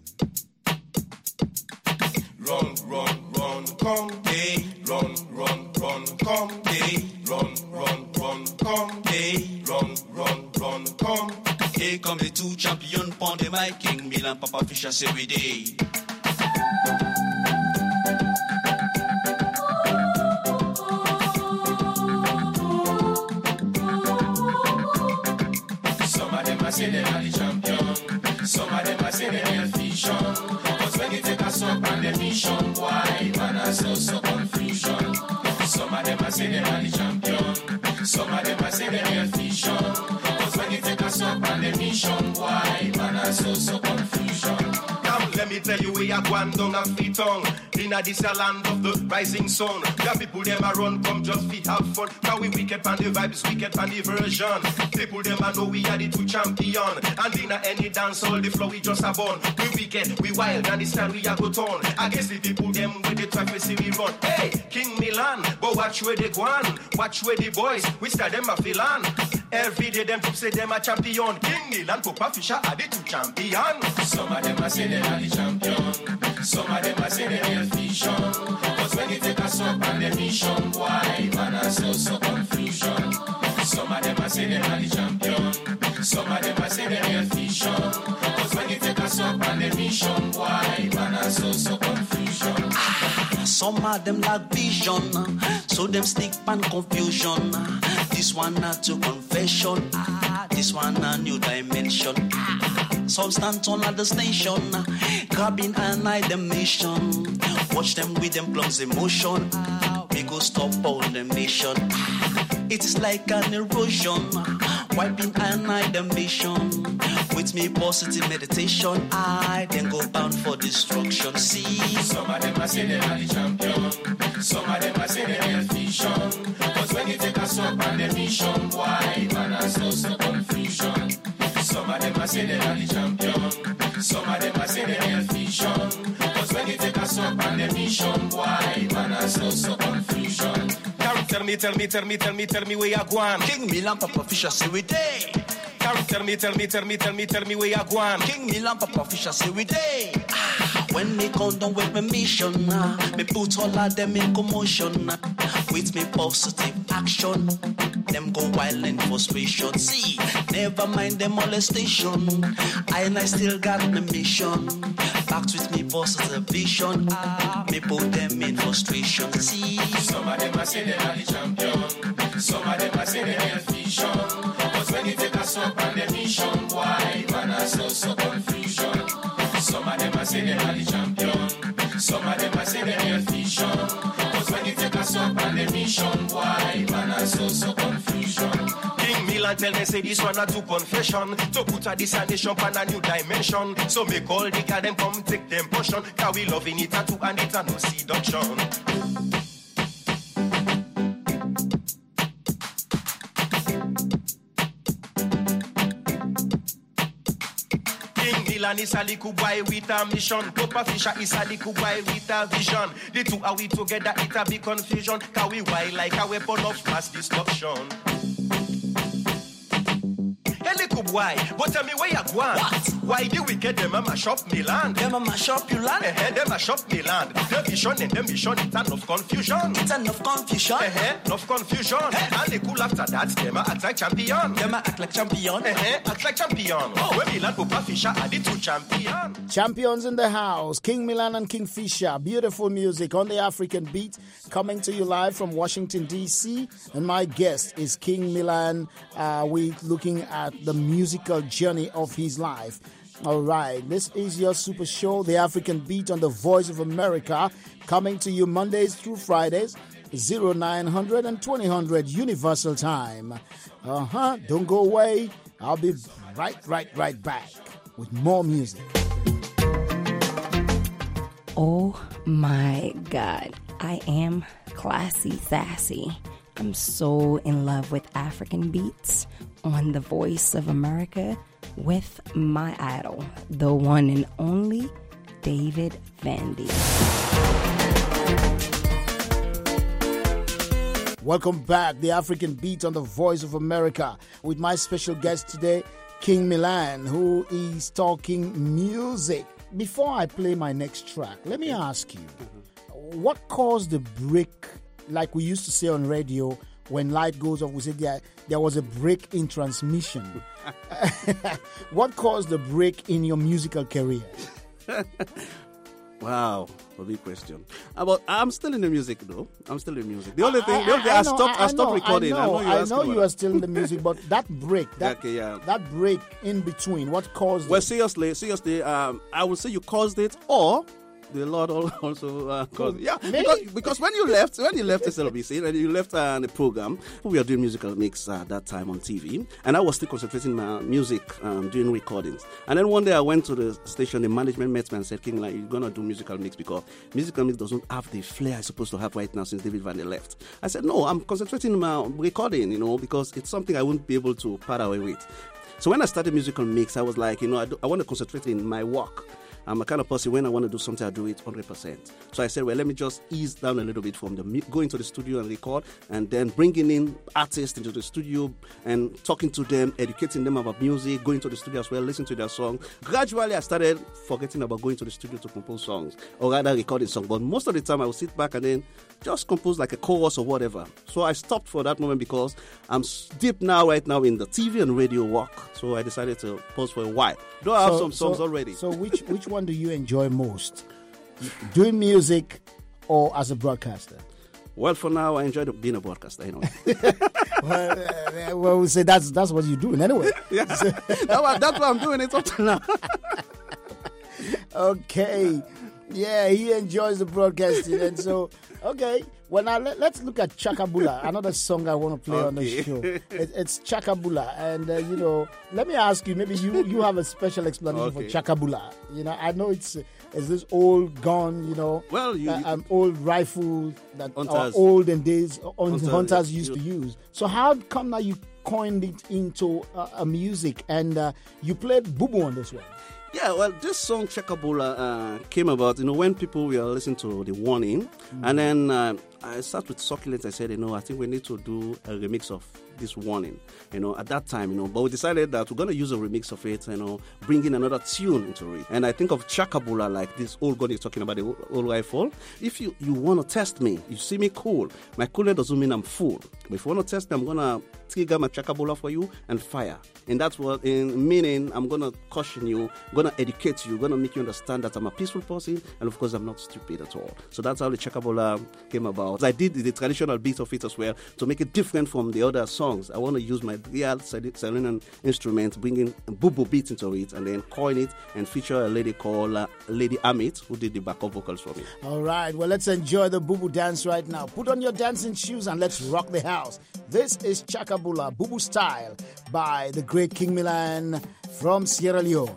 B: Run, run, run, come, hey. Run, run, run, come, hey. Run, run, run, come, hey. Run, run, run, come.
L: Here come the two champions, pon the mic, King Milan, Papa Fisher, say we day.
B: Some of them are say they are the champion. Some of them are say they are fiction. Cause when you take a suck on the mission, why man are so so confusion. Some of them are say they are the champion. Some of them are say they are fiction. Cause when you take a suck on the mission, why man are so so confusion. Come, let me tell you we are going down and feet on. In a this a land of the rising sun. The people them a run, come just feet have fun. Cause we wicked and the vibes, wicked and the version. People them a know we are the two champion. And in a any dance all the flow we just a born. We wicked, we wild and the style we a go turn. I guess the people them with the traffic see we run. Hey, King Milan, but watch where they go on. Watch where the boys, we start them a feel on. Every day them people say them a champion. King Milan, Papa Fisher are the two champion. Some of them a say they are the champion. Some of them a say they are fiction. Cause when you take a suck on the mission, why man are so so confusion. Some of them a say they are the champion. Some of them a say they are fiction. Cause when you take a suck on the mission, why man are so so confusion.
L: Some of them lack vision, so them stick pan confusion. This one not to confession, this one a new dimension. Some stand on at the station, grabbing an eye them mission. Watch them with them plums emotion. We go stop all the mission. It is like an erosion, wiping and I the mission. With me positive meditation, I then go bound for destruction. See,
B: some of them I say they are the champion, some of them I say they are vision. But when you take us up on the mission, why man has no so confusion? Some of them I say they are the champion, some of them I say they are vision. But when you take us up on the mission, why man has no so confusion?
M: Tell me, tell me, tell me, tell me, tell me where you going.
L: King Milan Papa Fisher say we day.
M: Tell me, tell me, tell me, tell me, tell me where you going.
L: King Milan Papa Fisher say we day. Ah, when me come down with my mission, ah, me put all of them in commotion. Ah, with me positive action, them go wild in frustration. See, never mind the molestation. I and I still got the mission. Backed with me positive vision. Ah, me put them in frustration. See,
B: some of them I say they are the champion, some of them I say they are vision. But when you take us up on the mission, why man has no so confusion? Some of them I say they are the champion, some of them I say they are vision. But when you take us up on the mission, why man has no so confusion?
M: King Milan tell me say this one a two confession. To put a this a nation pan a new dimension. So make all the girl them come take them portion. Cause we loving it a two and it a no seduction. Milan is a little boy with a mission. Papa Fisher is a little boy with a vision. The two are we together, it a big confusion. Cause we wild like a weapon of mass destruction. Hey little boy, but tell me where you going?
L: What?
M: Why the wicked them a mash up Milan?
L: Them a mash up your land?
M: Eh, them mash up Milan. The vision and the mission, it's enough confusion.
L: It's enough confusion.
M: Eh, enough confusion.
L: Hey.
M: And they cool after that, them a act like champion.
L: Them a act like champion.
M: Eh, act like champion.
L: Oh.
M: When Milan, Papa Fisher are the two champion.
A: Champions in the house, King Milan and King Fisher. Beautiful music on the African beat, coming to you live from Washington, D C. And my guest is King Milan. Uh, we're looking at the musical journey of his life. All right, this is your super show, The African Beat on the Voice of America, coming to you Mondays through Fridays, oh nine hundred and twenty hundred Universal Time. Uh-huh, don't go away. I'll be right, right, right back with more music.
N: Oh my God, I am classy sassy. I'm so in love with African beats on the Voice of America with my idol, the one and only David Vandy.
A: Welcome back, The African Beat on the Voice of America, with my special guest today, King Milan, who is talking music. Before I play my next track, let me ask you, what caused the break, like we used to say on radio, when light goes off, we said there, there was a break in transmission. What caused the break in your musical career?
H: Wow, a big question. Uh, but I'm still in the music, though. I'm still in music. The only thing,
A: I,
H: the only
A: I,
H: thing I,
A: I, know,
H: stopped, I,
A: I,
H: stopped
A: know,
H: recording.
A: I know,
H: I know,
A: I know you are still in the music, but that break, that,
H: okay, yeah.
A: that break in between, what caused
H: well,
A: it?
H: seriously, seriously, um, I would say you caused it, or the Lord also uh, caused it. Yeah, because, because when you left, when you left S L B C, and you left uh, the program, we were doing musical mix uh, that time on T V, and I was still concentrating on my music, um, doing recordings. And then one day I went to the station, the management met me and said, King, like, you're going to do musical mix because musical mix doesn't have the flair it's supposed to have right now since David Vandy left. I said, no, I'm concentrating on my recording, you know, because it's something I wouldn't be able to part away with. So when I started musical mix, I was like, you know, I, do, I want to concentrate in my work. I'm a kind of person, when I want to do something, I do it one hundred percent. So I said, well, let me just ease down a little bit from the going to the studio and record, and then bringing in artists into the studio and talking to them, educating them about music, going to the studio as well, listening to their songs. Gradually, I started forgetting about going to the studio to compose songs, or rather recording songs. But most of the time, I would sit back and then just compose like a chorus or whatever. So I stopped for that moment because I'm deep now, right now, in the T V and radio work. So I decided to pause for a while. Though I have
A: so,
H: some songs
A: so,
H: already.
A: So which which one do you enjoy most? Doing music or as a broadcaster?
H: Well, for now, I enjoy being a broadcaster, you know.
A: well, uh, well, we say that's that's what you're doing anyway.
H: Yeah, so, that's, why, that's why I'm doing it up to now.
A: Okay. Yeah, he enjoys the broadcasting. And so, okay, Well, now let, let's look at Chakabula, another song I want to play
H: Okay.
A: on the show. It, it's Chakabula, and uh, you know, let me ask you. Maybe you, you have a special explanation
H: Okay.
A: for Chakabula. You know, I know it's it's this old gun. You know,
H: Well, you-
A: uh, um, old rifle that our
H: Hunters.
A: olden days hunters,
H: Hunters,
A: hunters
H: yeah.
A: used to use. So how come now you coined it into uh, a music, and uh, you played Bubu on this one?
H: Yeah, well, this song Chakabula uh, came about, you know, when people were listening to the warning, and then uh, I sat with Succulent. I said, you know, I think we need to do a remix of this warning, you know, at that time, you know, but we decided that we're going to use a remix of it, you know, bring in another tune into it. And I think of Chakabula like this old God is talking about, the old, old rifle. If you, you want to test me, you see me cool, my coolness doesn't mean I'm full. But if you want to test me, I'm going to trigger my Chakabula for you and fire. And that's what, in meaning, I'm going to caution you, I'm going to educate you, going to make you understand that I'm a peaceful person, and of course, I'm not stupid at all. So that's how the Chakabula came about. I did the traditional beat of it as well to make it different from the other songs. I want to use my real Sierra instrument, bringing Bubu beat into it, and then coin it and feature a lady called uh, Lady Amit, who did the backup vocals for me.
A: All right, well, let's enjoy the Bubu dance right now. Put on your dancing shoes and let's rock the house. This is Chakabula Bubu Style by the great King Milan from Sierra Leone.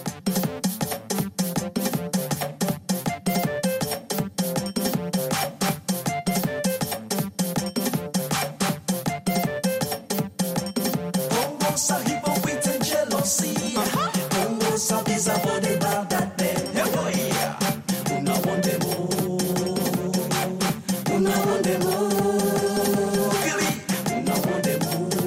J: Congo sahibo with a jealousy. Congo sabis about the bad that day. Una want them all. Una want them all. Really? Una want them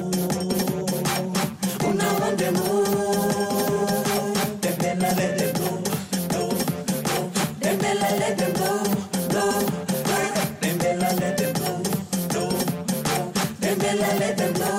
J: all. Una want them all. Them bella let them go, go, go. Them bella let them go, go, go. Them bella let them go, go, go. Them bella let them go.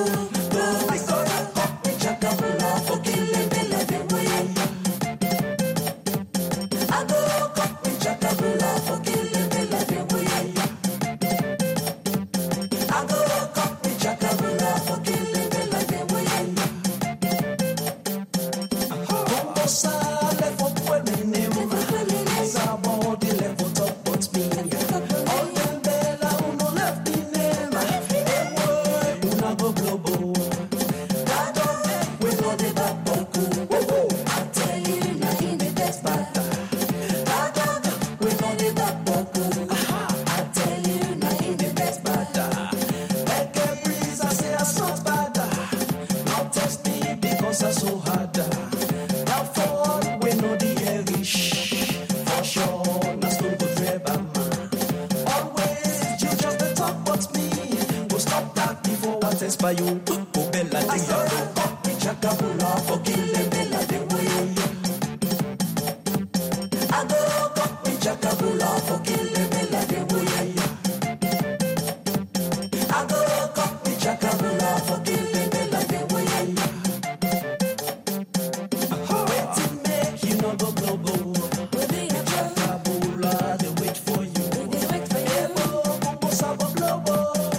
J: By you, oh Bella, Chakabula for killing Bella the way. I go up with Chakabula for killing Bella the way. I go up with Chakabula for killing Bella the way. Wait to make you know go global. Chakabula, they wait for you. They wait for you. Go sabo global.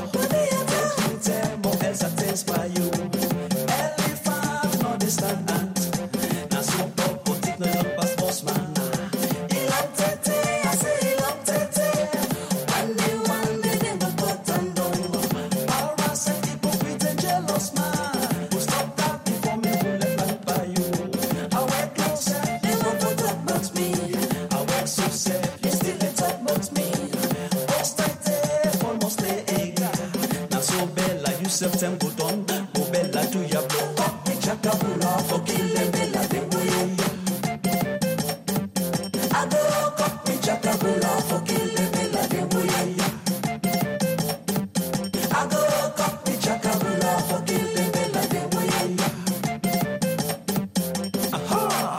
J: By you, elephant, no distant ant. Now so pop, no look past boss man. Ilang tete, I say ilang tete. One day, one day, they go put on down. Power say hypocrite and jealous man. Who stop that before me, who let back by you. I work closer, they want to talk about me. I work so sad, they still they talk about me. Post tight, almost the egg. Now so Bella, you September. Chakabula for killing Bella the way. I go up with Chakabula for killing Bella the way. I go up with Chakabula for killing Bella the way. Aha!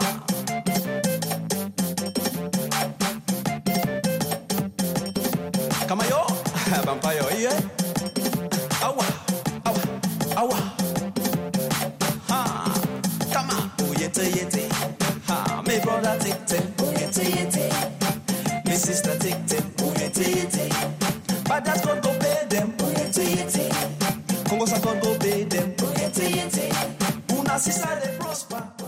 J: Come on, yo, vampire, yeah. Awa, awa, awa. Ha, my brother take ten, oh yete yete. My sister take ten, oh yete yete. But that's God go pay them, oh yete yete. Congo sa God go pay them, oh yete yete. Una sister they prosper, oh yete yete.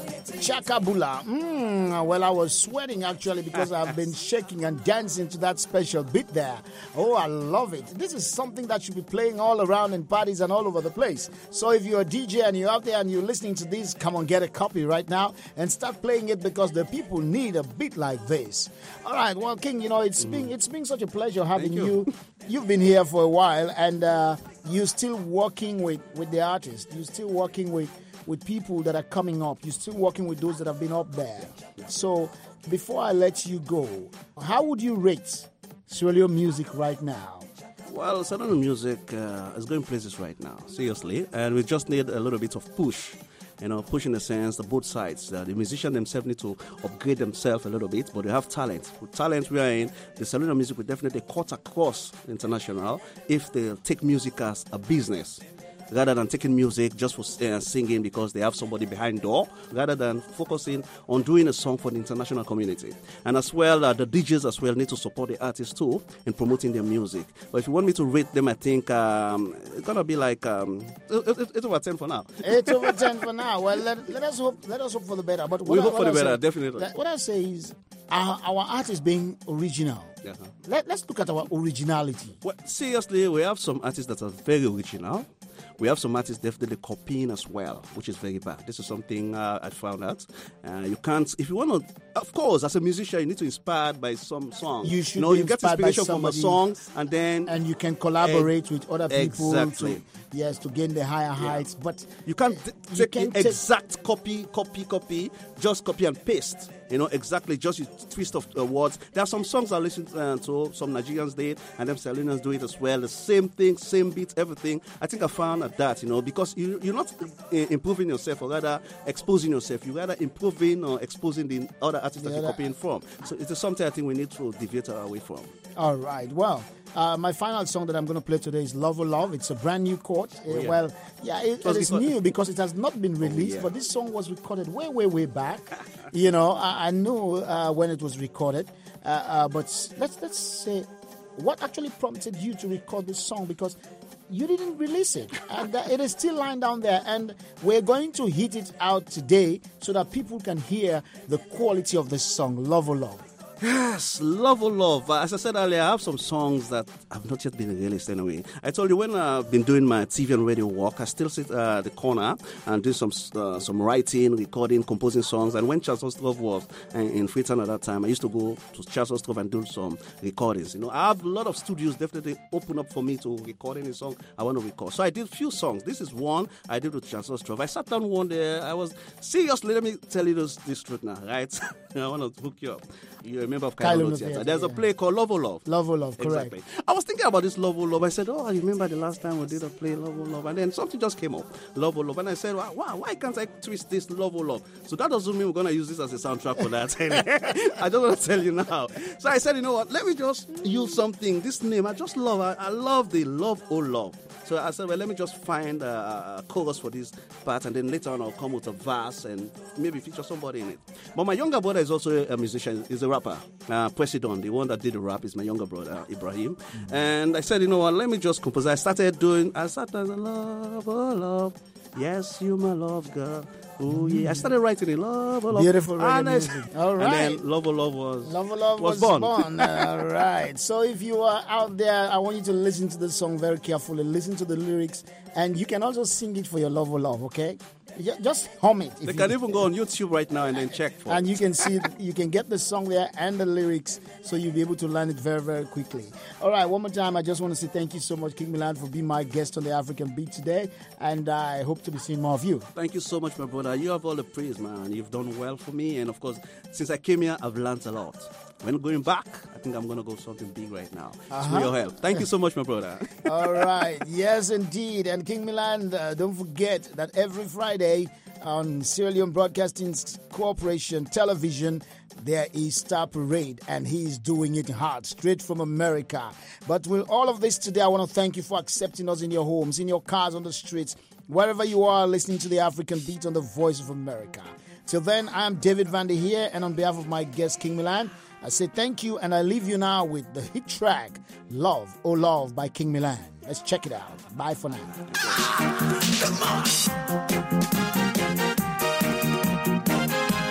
A: Shakabula. Mm, well, I was sweating actually because I've been shaking and dancing to that special beat there. Oh, I love it. This is something that should be playing all around in parties and all over the place. So if you're a D J and you're out there and you're listening to this, come on, get a copy right now and start playing it because the people need a beat like this. All right, well, King, you know, it's mm. been it's been such a pleasure having you. you. You've been here for a while and uh, you're still working with, with the artists. You're still working with with people that are coming up. You're still working with those that have been up there. So before I let you go, how would you rate Sierra Leone music right now?
H: Well, Sierra Leone music uh, is going places right now, seriously. And we just need a little bit of push. You know, push in the sense that both sides. Uh, the musicians themselves need to upgrade themselves a little bit, but they have talent. With talent we are in, the Sierra Leone music will definitely cut across international if they take music as a business, rather than taking music just for uh, singing because they have somebody behind door, rather than focusing on doing a song for the international community. And as well, uh, the D Js as well need to support the artists too in promoting their music. But if you want me to rate them, I think um, it's going to be like um, eight over ten for now.
A: eight over ten for now. Well, let, let us hope let us hope for the better. But what
H: we
A: I,
H: hope
A: what
H: for
A: I
H: the better,
A: say,
H: definitely.
A: What I say is our, our artists being original.
H: Uh-huh.
A: Let, let's look at our originality.
H: Well, seriously, we have some artists that are very original. We have some artists definitely copying as well, which is very bad. This is something uh, I found out. Uh, you can't, if you want to, of course, as a musician, you need to inspire by some song.
A: You should
H: you know,
A: be
H: you get inspiration from a song, and then
A: and you can collaborate
H: eh,
A: with other people.
H: Exactly.
A: To, yes, to gain the higher heights.
H: Yeah.
A: But
H: you can't t-
A: you
H: take
A: can
H: the exact copy, copy, copy, just copy and paste. You know, exactly, just a twist of uh, words. There are some songs I listen uh, to, some Nigerians did, and them Sierra Leoneans do it as well. The same thing, same beat, everything. I think I found that, you know, because you, you're not uh, improving yourself, or rather exposing yourself. You're rather improving or exposing the other artists the that you're copying from. So it's something I think we need to deviate away from.
A: All right, well. Uh, my final song that I'm going to play today is Love O Love. It's a brand new chord. Uh,
H: oh, yeah.
A: Well, yeah, it, it is new because it has not been released, oh, yeah. but this song was recorded way, way, way back. You know, I, I knew uh, when it was recorded, uh, uh, but let's let's say what actually prompted you to record this song, because you didn't release it, and uh, it is still lying down there, and we're going to hit it out today so that people can hear the quality of this song, Love O Love.
H: Yes, Love O Love. As I said earlier, I have some songs that have not yet been released anyway. I told you when I've been doing my T V and radio work, I still sit uh, at the corner and do some uh, some writing, recording, composing songs. And when Charles Ostrov was in Freetown at that time, I used to go to Charles Ostrov and do some recordings. You know, I have a lot of studios definitely open up for me to record any song I want to record. So I did a few songs. This is one I did with Charles Ostrov. I sat down one day. I was seriously. Let me tell you this, this truth now, right? I want to hook you up. You're a member of Kailo Theatre. There's a play called Love O Love.
A: Love O Love, correct.
H: Exactly. I was thinking about this Love O Love. I said, oh, I remember the last time we did a play, Love O Love. And then something just came up, Love O Love. And I said, wow, why can't I twist this Love O Love? So that doesn't mean we're going to use this as a soundtrack for that. I don't want to tell you now. So I said, you know what, let me just use something, this name. I just love, I, I love the Love O Love. So I said, well, let me just find a, a chorus for this part, and then later on I'll come with a verse and maybe feature somebody in it. But my younger brother is also a musician, he's a rapper. Uh, President, the one that did the rap, is my younger brother, Ibrahim. Mm-hmm. And I said, you know what, let me just compose. I started doing, I started as a love, oh love, yes, you my love girl. Oh yeah, I started writing it, Love O Love.
A: Beautiful
H: and
A: music. All right.
H: And then Love O Love was
A: Love O Love was,
H: was born.
A: born. All right. So if you are out there, I want you to listen to the song very carefully. Listen to the lyrics, and you can also sing it for your Love O Love. Okay. Just hum it.
H: They can even go on YouTube right now and then check for
A: and
H: it.
A: you can see, you can get the song there and the lyrics, so you'll be able to learn it very, very quickly. All right, one more time, I just want to say thank you so much, King Milan, for being my guest on the African Beat today, and I hope to be seeing more of you.
H: Thank you so much, my brother. You have all the praise, man. You've done well for me, and of course, since I came here, I've learned a lot. When going back, I think I'm going to go something big right now. Uh-huh. It's for your help. Thank you so much, my brother.
A: All right. Yes, indeed. And King Milan, uh, don't forget that every Friday on Sierra Leone Broadcasting Corporation Television, there is Star Parade, and he's doing it hard, straight from America. But with all of this today, I want to thank you for accepting us in your homes, in your cars, on the streets, wherever you are listening to the African Beat on the Voice of America. Till then, I'm David Vandy here, and on behalf of my guest, King Milan, I say thank you, and I leave you now with the hit track, Love O Love by King Milan. Let's check it out. Bye for now. Come on.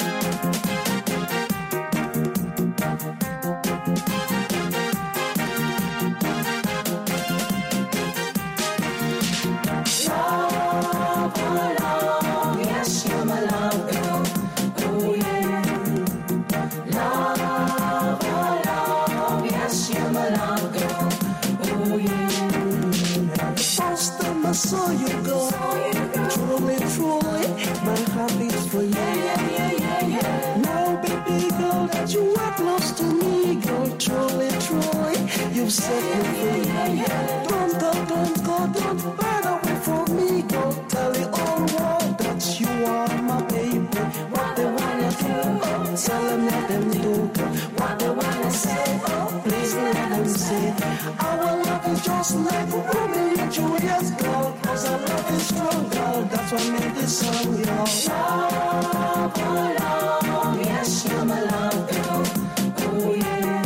J: heart beats for you. Yeah, yeah, yeah, yeah, yeah. Now, baby girl, that you are close to me, girl, truly, truly, you've set me free. Yeah, yeah. Don't go, don't go, don't burn away from me, girl. Tell the whole world that you are my baby. What they wanna do, oh, tell them let them do. What they wanna say, oh, please let them say. Our love is just like Romeo and Juliet's, girl. Cause our love is strong, girl. That's what made this song, yo. Love, oh, love, yes, you're my love, girl. Oh, yeah.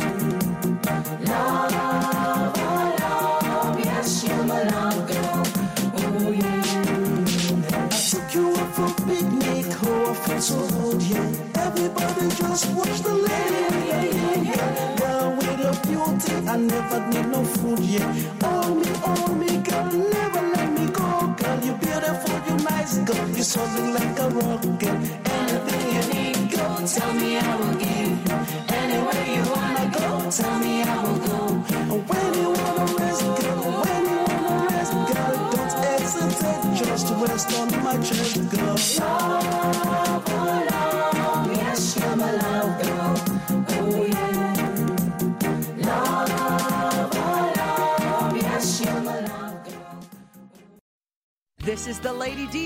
J: Love, oh, love, yes, you're my love, girl. Oh, yeah. I took you up for a picnic, oh, I felt so good, yeah. Everybody just watch the lady, yeah, yeah, yeah. Girl, with your beauty, I never need no food, yeah. Hold me, hold me, girl, never let me go, girl. You're beautiful, you're nice, girl. You're something like a rocket. Anything you need, girl, tell me I will give you. Anywhere you wanna go, tell me I will go. When you wanna rest, girl, when you wanna rest, girl, don't hesitate, just rest on my chest, girl. Love, oh, love, yes, you're my love, girl. Oh, yeah. Love, oh, love, yes, you're my love, girl.
O: This is the Lady D